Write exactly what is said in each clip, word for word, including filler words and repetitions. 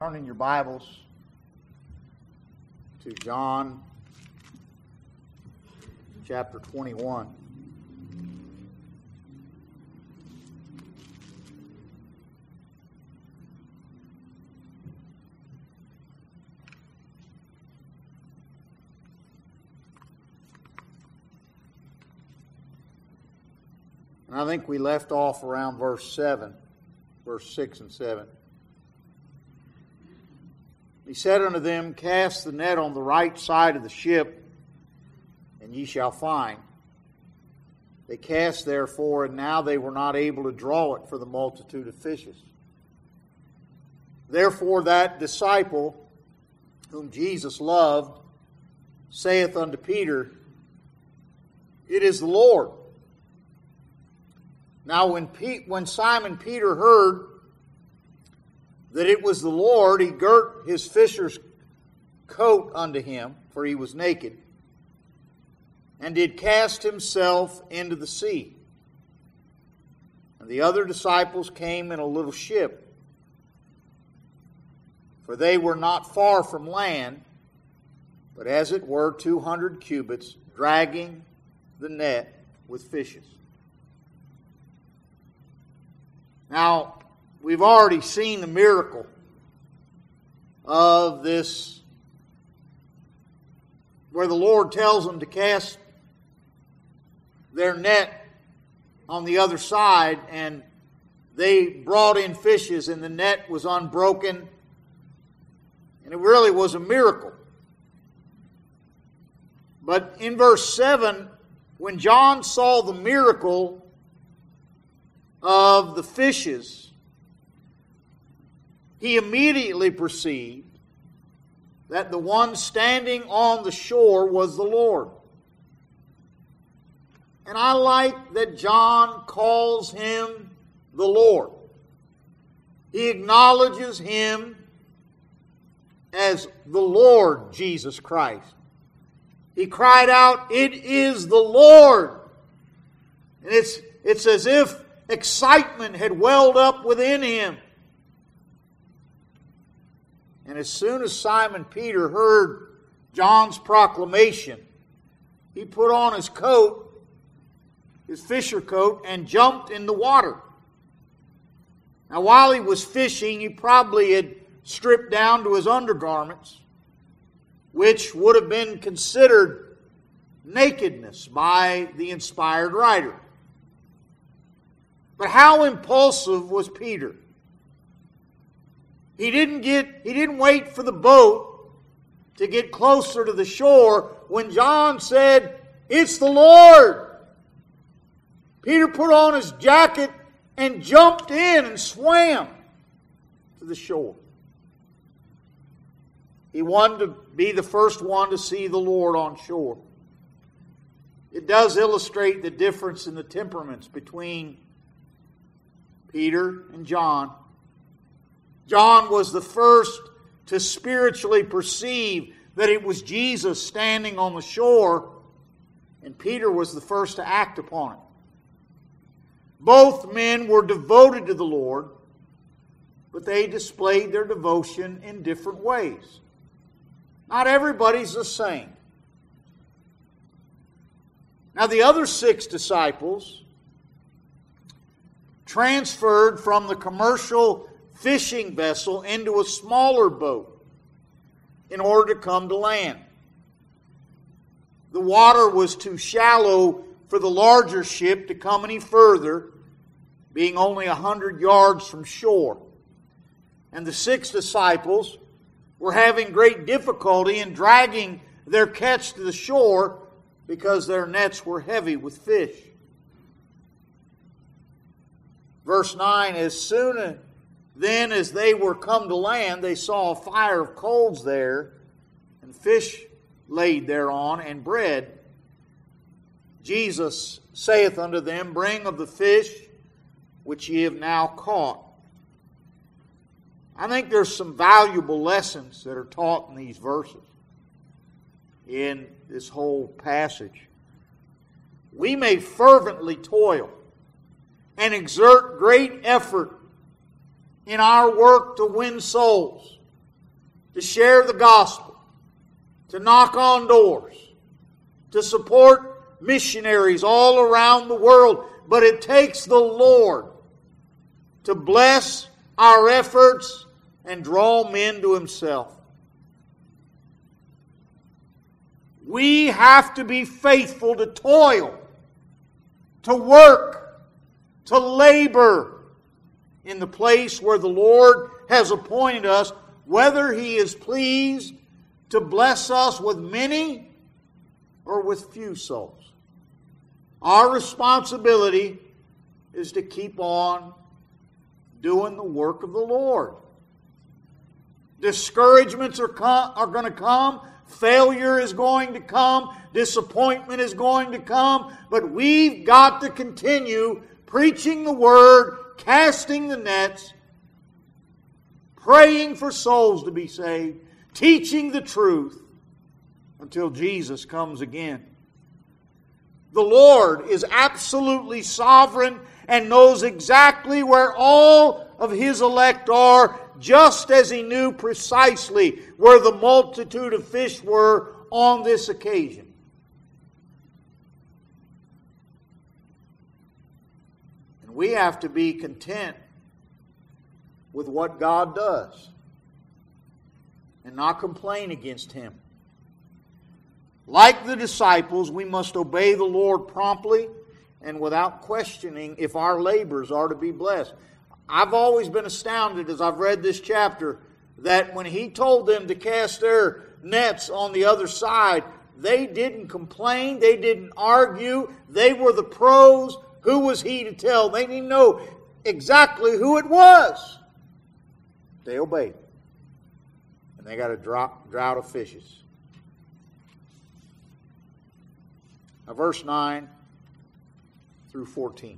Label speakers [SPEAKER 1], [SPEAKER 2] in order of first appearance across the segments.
[SPEAKER 1] Turn in your Bibles to John chapter twenty-one. And I think we left off around verse seven, verse six and seven. He said unto them, Cast the net on the right side of the ship, and ye shall find. They cast therefore, and now they were not able to draw it for the multitude of fishes. Therefore that disciple, whom Jesus loved, saith unto Peter, It is the Lord. Now when, Pe- when Simon Peter heard that it was the Lord, he girt his fisher's coat unto him, for he was naked, and did cast himself into the sea. And the other disciples came in a little ship, for they were not far from land, but as it were two hundred cubits, dragging the net with fishes. Now, we've already seen the miracle of this, where the Lord tells them to cast their net on the other side, and they brought in fishes, and the net was unbroken, and it really was a miracle. But in verse seven, when John saw the miracle of the fishes, he immediately perceived that the one standing on the shore was the Lord. And I like that John calls him the Lord. He acknowledges him as the Lord Jesus Christ. He cried out, It is the Lord. And it's, it's as if excitement had welled up within him. And as soon as Simon Peter heard John's proclamation, he put on his coat, his fisher coat, and jumped in the water. Now, while he was fishing, he probably had stripped down to his undergarments, which would have been considered nakedness by the inspired writer. But how impulsive was Peter? He didn't get, he didn't wait for the boat to get closer to the shore when John said, It's the Lord. Peter put on his jacket and jumped in and swam to the shore. He wanted to be the first one to see the Lord on shore. It does illustrate the difference in the temperaments between Peter and John. John was the first to spiritually perceive that it was Jesus standing on the shore, and Peter was the first to act upon it. Both men were devoted to the Lord, but they displayed their devotion in different ways. Not everybody's the same. Now, the other six disciples transferred from the commercial fishing vessel into a smaller boat in order to come to land. The water was too shallow for the larger ship to come any further, being only a hundred yards from shore. And the six disciples were having great difficulty in dragging their catch to the shore because their nets were heavy with fish. Verse nine, As soon then as they were come to land, they saw a fire of coals there, and fish laid thereon, and bread. Jesus saith unto them, Bring of the fish which ye have now caught. I think there's some valuable lessons that are taught in these verses, in this whole passage. We may fervently toil and exert great effort in our work to win souls. to share the gospel, to knock on doors, to support missionaries all around the world. But it takes the Lord to bless our efforts and draw men to Himself. We have to be faithful to toil, to work, to labor in the place where the Lord has appointed us, whether He is pleased to bless us with many or with few souls. Our responsibility is to keep on doing the work of the Lord. Discouragements are, com- are going to come. Failure is going to come. Disappointment is going to come. But we've got to continue preaching the Word, casting the nets, praying for souls to be saved, teaching the truth until Jesus comes again. The Lord is absolutely sovereign and knows exactly where all of His elect are, just as He knew precisely where the multitude of fish were on this occasion. And we have to be content with what God does and not complain against Him. Like the disciples, we must obey the Lord promptly and without questioning if our labors are to be blessed. I've always been astounded as I've read this chapter that when He told them to cast their nets on the other side, they didn't complain, they didn't argue, they were the pros. Who was He to tell? They didn't know exactly who it was. They obeyed. And they got a drought, drought of fishes. Now, verse nine through fourteen.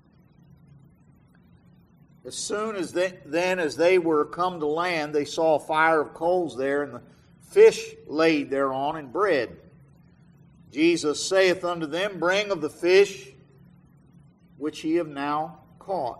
[SPEAKER 1] As soon as they, then as they were come to land, they saw a fire of coals there, and the fish laid thereon, and bread. Jesus saith unto them, Bring of the fish which ye have now caught.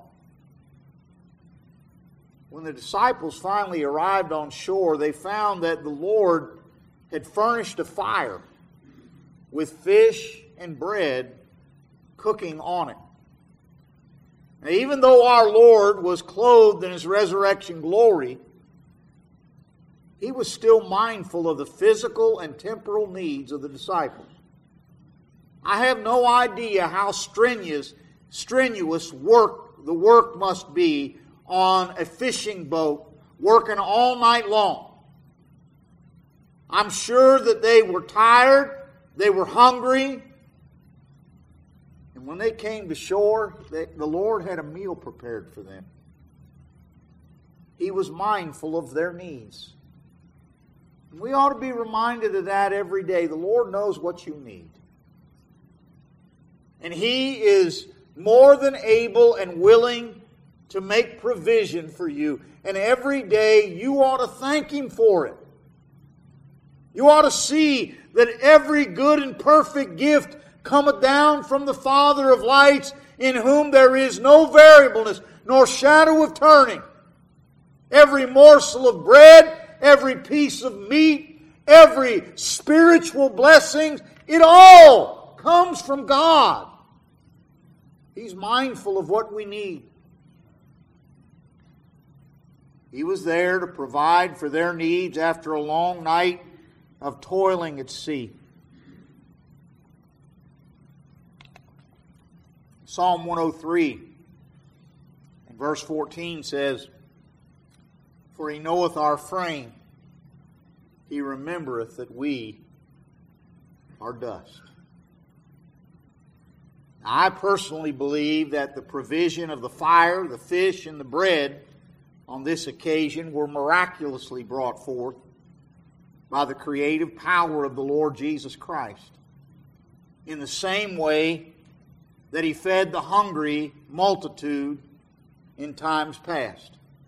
[SPEAKER 1] When the disciples finally arrived on shore, they found that the Lord had furnished a fire with fish and bread cooking on it. Now, even though our Lord was clothed in His resurrection glory, He was still mindful of the physical and temporal needs of the disciples. I have no idea how strenuous, strenuous work the work must be on a fishing boat, working all night long. I'm sure that they were tired, they were hungry, and when they came to shore, they, the Lord had a meal prepared for them. He was mindful of their needs. And we ought to be reminded of that every day. The Lord knows what you need. And He is more than able and willing to make provision for you. And every day you ought to thank Him for it. You ought to see that every good and perfect gift cometh down from the Father of lights, in whom there is no variableness, nor shadow of turning. Every morsel of bread, every piece of meat, every spiritual blessing, it all comes from God. He's mindful of what we need. He was there to provide for their needs after a long night of toiling at sea. Psalm one oh three and verse fourteen says, For He knoweth our frame, He remembereth that we are dust. Now, I personally believe that the provision of the fire, the fish, and the bread on this occasion were miraculously brought forth by the creative power of the Lord Jesus Christ, in the same way that He fed the hungry multitude in times past.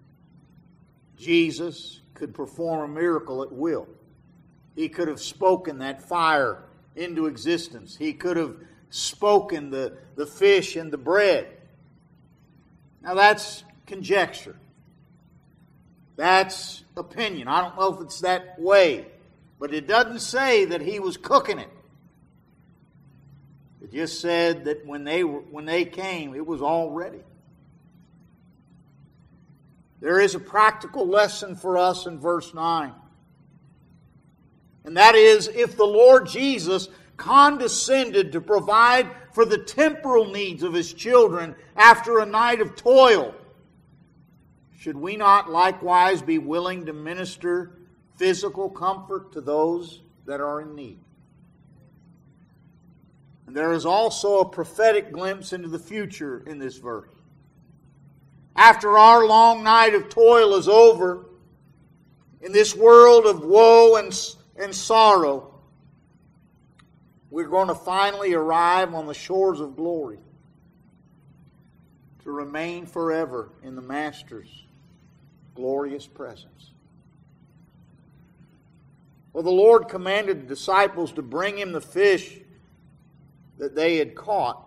[SPEAKER 1] Jesus could perform a miracle at will. He could have spoken that fire into existence. He could have spoken the, the fish and the bread. Now that's conjecture. That's opinion. I don't know if it's that way. But it doesn't say that he was cooking it. It just said that when they were, when they came, it was all ready. There is a practical lesson for us in verse nine. And that is, if the Lord Jesus condescended to provide for the temporal needs of His children after a night of toil, should we not likewise be willing to minister physical comfort to those that are in need? And there is also a prophetic glimpse into the future in this verse. After our long night of toil is over, in this world of woe and, and sorrow, we're going to finally arrive on the shores of glory to remain forever in the Master's glorious presence. Well, the Lord commanded the disciples to bring Him the fish that they had caught.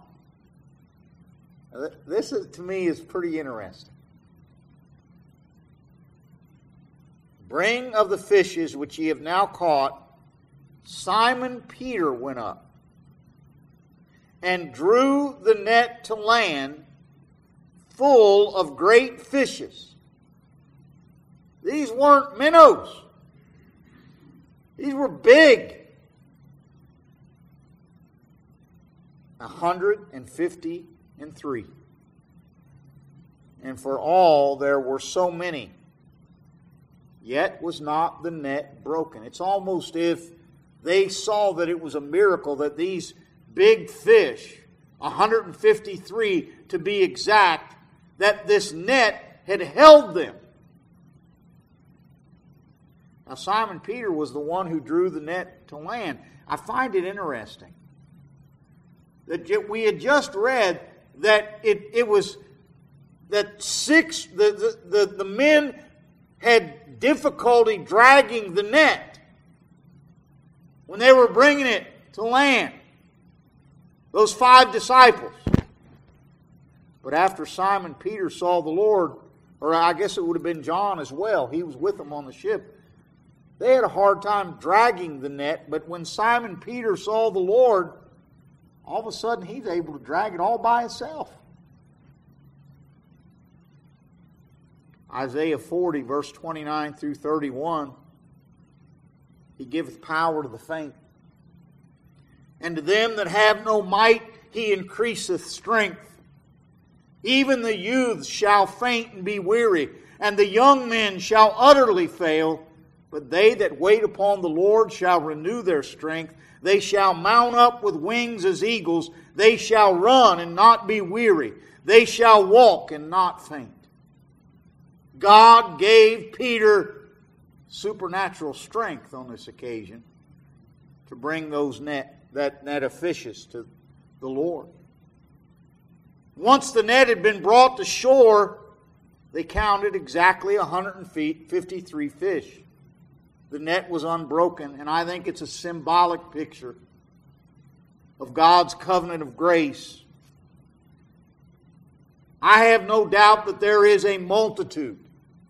[SPEAKER 1] This, is, to me, is pretty interesting. Bring of the fishes which ye have now caught. Simon Peter went up and drew the net to land full of great fishes. These weren't minnows. These were big. A hundred and fifty and three. And for all there were so many. Yet was not the net broken. It's almost if they saw that it was a miracle that these big fish, one hundred fifty-three to be exact, that this net had held them. Now Simon Peter was the one who drew the net to land. I find it interesting that we had just read that it, it was that six the, the, the, the men had difficulty dragging the net when they were bringing it to land. Those five disciples. But after Simon Peter saw the Lord, or I guess it would have been John as well, he was with them on the ship, they had a hard time dragging the net, but when Simon Peter saw the Lord, all of a sudden he's able to drag it all by himself. Isaiah forty, verse twenty-nine through thirty-one, He giveth power to the faint. And to them that have no might, He increaseth strength. Even the youths shall faint and be weary, and the young men shall utterly fail. But they that wait upon the Lord shall renew their strength. They shall mount up with wings as eagles. They shall run and not be weary. They shall walk and not faint. God gave Peter supernatural strength on this occasion to bring those net, that net of fishes to the Lord. Once the net had been brought to shore, they counted exactly one hundred fifty-three fish. The net was unbroken, and I think it's a symbolic picture of God's covenant of grace. I have no doubt that there is a multitude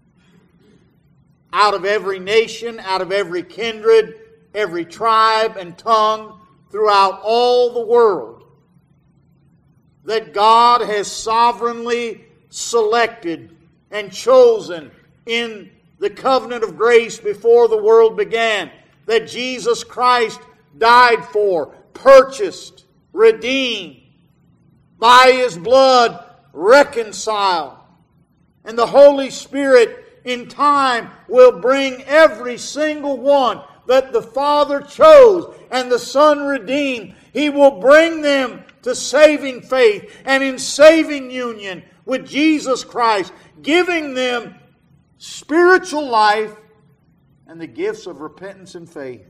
[SPEAKER 1] out of every nation, out of every kindred, every tribe and tongue throughout all the world that God has sovereignly selected and chosen in the covenant of grace before the world began, that Jesus Christ died for, purchased, redeemed, by His blood reconciled. And the Holy Spirit in time will bring every single one that the Father chose and the Son redeemed. He will bring them to saving faith and in saving union with Jesus Christ, giving them spiritual life and the gifts of repentance and faith.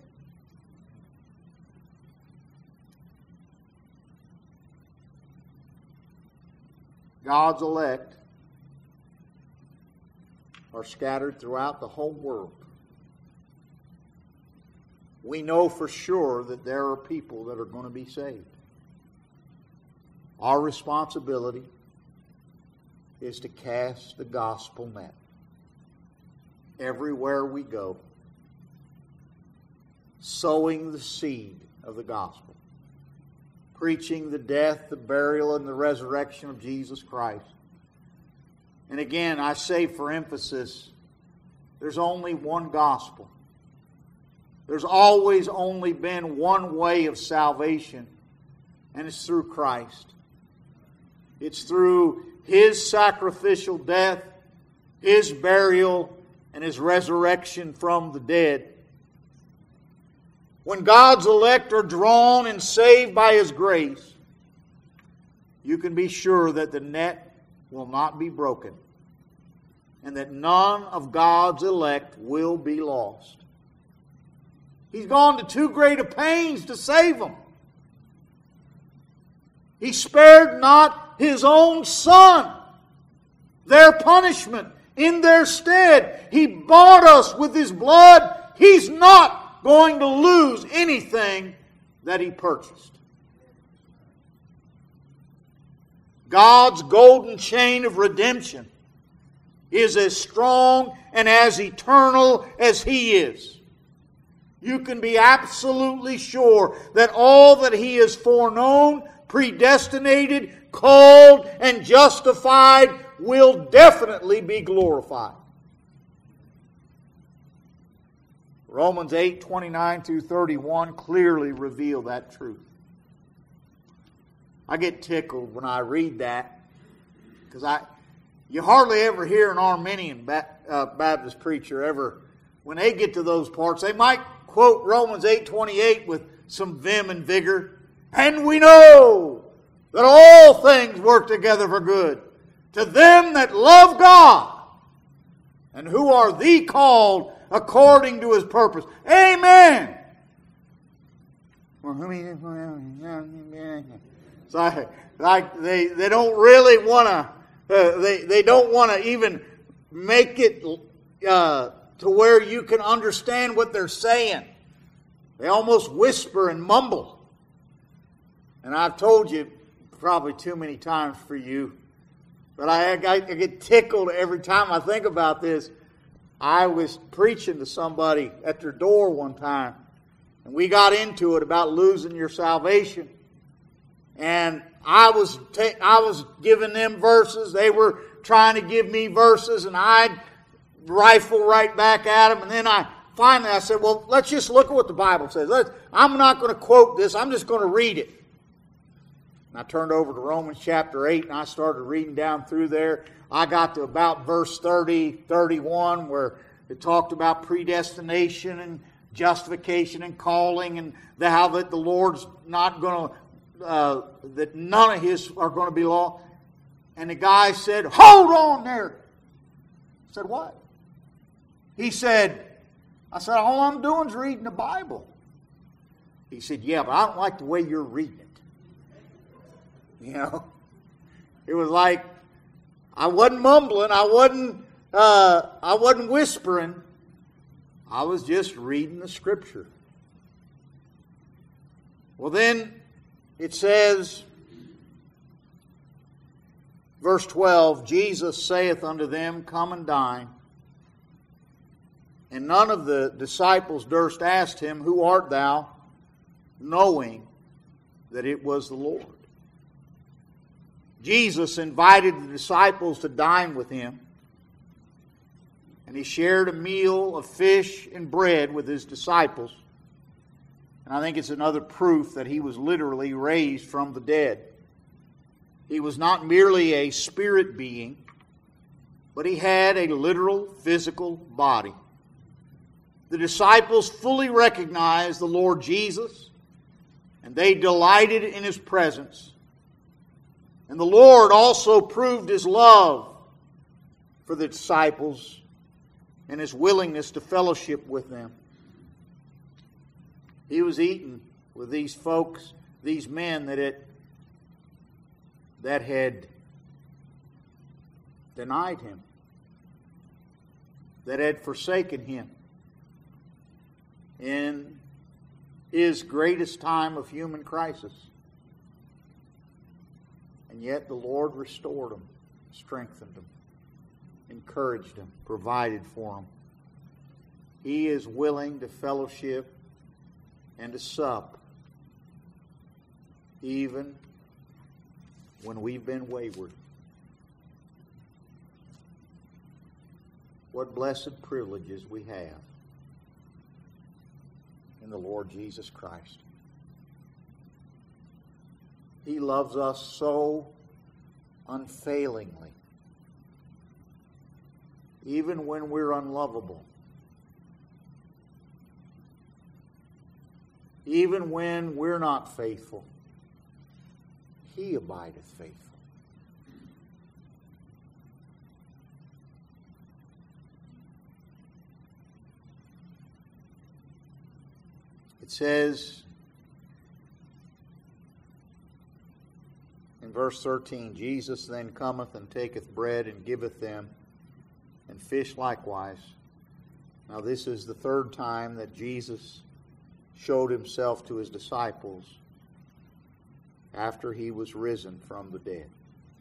[SPEAKER 1] God's elect are scattered throughout the whole world. We know for sure that there are people that are going to be saved. Our responsibility is to cast the gospel net. everywhere we go, sowing the seed of the gospel, preaching the death, the burial, and the resurrection of Jesus Christ. And again, I say for emphasis, there's only one gospel. There's always only been one way of salvation, and it's through Christ. It's through His sacrificial death, His burial, and His resurrection from the dead. When God's elect are drawn and saved by His grace, you can be sure that the net will not be broken, and that none of God's elect will be lost. He's gone to too great a pains to save them. He spared not His own Son, their punishment in their stead. He bought us with His blood. He's not going to lose anything that He purchased. God's golden chain of redemption is as strong and as eternal as He is. You can be absolutely sure that all that He has foreknown, predestinated, called, and justified will definitely be glorified. Romans eight, twenty-nine through thirty-one clearly reveal that truth. I get tickled when I read that, because I, you hardly ever hear an Arminian Baptist preacher ever, when they get to those parts, they might quote Romans eight twenty-eight with some vim and vigor. And we know that all things work together for good to them that love God and who are the called according to His purpose. Amen. So I, like they, they don't really want to. Uh, they they don't want to even make it uh, to where you can understand what they're saying. They almost whisper and mumble. And I've told you probably too many times for you, but I, I, I get tickled every time I think about this. I was preaching to somebody at their door one time, and we got into it about losing your salvation. And I was ta- I was giving them verses. They were trying to give me verses, and I'd rifle right back at them. And then I finally I said, well, let's just look at what the Bible says. Let's, I'm not going to quote this. I'm just going to read it. And I turned over to Romans chapter eight, and I started reading down through there. I got to about verse thirty, thirty-one, where it talked about predestination and justification and calling, and the, how that the Lord's not going to, uh, that none of His are going to be law. And the guy said, hold on there. I said, what? He said, I said, all I'm doing is reading the Bible. He said, yeah, but I don't like the way you're reading it. You know, it was like I wasn't mumbling, I wasn't, uh, I wasn't whispering. I was just reading the Scripture. Well, then it says, verse twelve, Jesus saith unto them, come and dine. And none of the disciples durst ask Him, who art thou? Knowing that it was the Lord. Jesus invited the disciples to dine with Him, and He shared a meal of fish and bread with His disciples. And I think it's another proof that He was literally raised from the dead. He was not merely a spirit being, but He had a literal physical body. The disciples fully recognized the Lord Jesus, and they delighted in His presence. And the Lord also proved His love for the disciples and His willingness to fellowship with them. He was eating with these folks, these men that had, that had denied Him, that had forsaken Him in His greatest time of human crisis. And yet the Lord restored them, strengthened them, encouraged them, provided for them. He is willing to fellowship and to sup, even when we've been wayward. What blessed privileges we have in the Lord Jesus Christ. He loves us so unfailingly, even when we're unlovable, even when we're not faithful. He abideth faithful. It says in verse thirteen, Jesus then cometh and taketh bread and giveth them, and fish likewise. Now this is the third time that Jesus showed himself to his disciples after he was risen from the dead.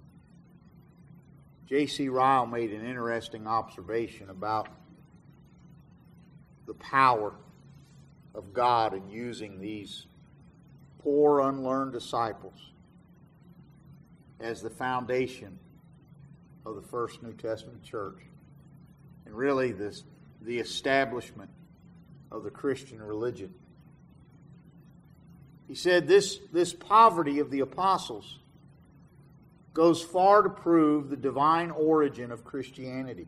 [SPEAKER 1] J C Ryle made an interesting observation about the power of God in using these poor, unlearned disciples as the foundation of the first New Testament church, and really this, the establishment of the Christian religion. He said this, this poverty of the apostles goes far to prove the divine origin of Christianity.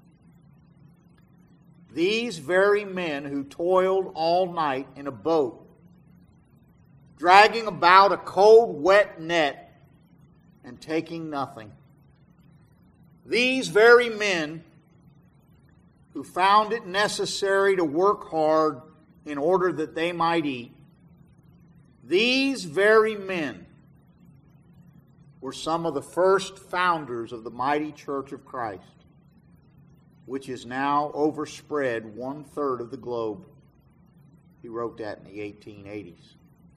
[SPEAKER 1] These very men who toiled all night in a boat, dragging about a cold, wet net and taking nothing. These very men who found it necessary to work hard in order that they might eat, these very men were some of the first founders of the mighty Church of Christ, which is now overspread one-third of the globe. He wrote that in the eighteen eighties.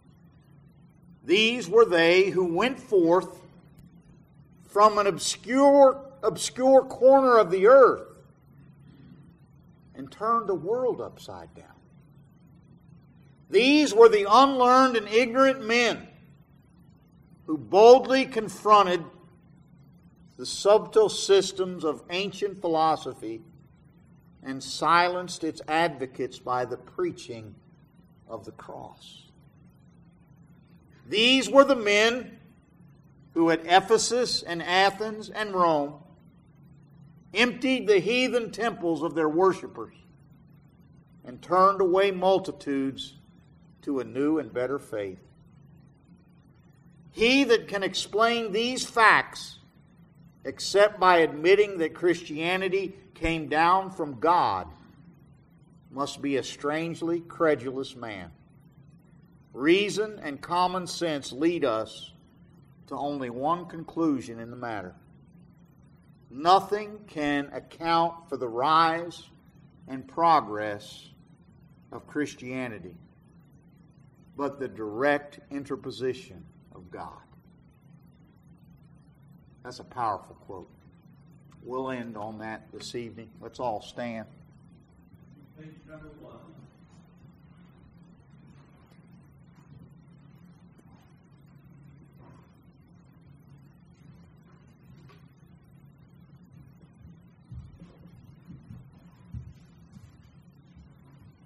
[SPEAKER 1] These were they who went forth from an obscure, obscure corner of the earth and turned the world upside down. These were the unlearned and ignorant men who boldly confronted the subtle systems of ancient philosophy and silenced its advocates by the preaching of the cross. These were the men who at Ephesus and Athens and Rome emptied the heathen temples of their worshipers and turned away multitudes to a new and better faith. He that can explain these facts except by admitting that Christianity came down from God must be a strangely credulous man. Reason and common sense lead us to only one conclusion in the matter. Nothing can account for the rise and progress of Christianity but the direct interposition of God. That's a powerful quote. We'll end on that this evening. Let's all stand.
[SPEAKER 2] Page number one.